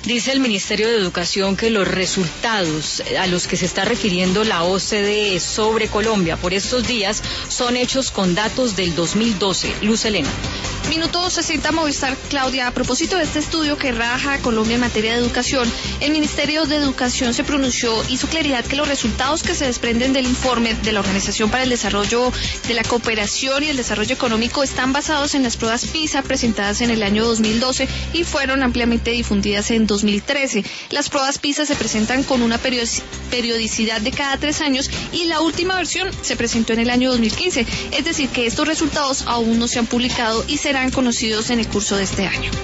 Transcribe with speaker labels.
Speaker 1: Dice el Ministerio de Educación que los resultados a los que se está refiriendo la OCDE sobre Colombia por estos días son hechos con datos del 2012. Luz Helena.
Speaker 2: Minuto 60 Movistar. Claudia, a propósito de este estudio que raja a Colombia en materia de educación, el Ministerio de Educación se pronunció, hizo claridad que los resultados que se desprenden del informe de la Organización para el Desarrollo de la Cooperación y el Desarrollo Económico están basados en las pruebas PISA presentadas en el año 2012 y fueron ampliamente difundidas en 2013. Las pruebas PISA se presentan con una periodicidad de cada 3 años y la última versión se presentó en el año 2015. Es decir, que estos resultados aún no se han publicado y serán conocidos en el curso de este año.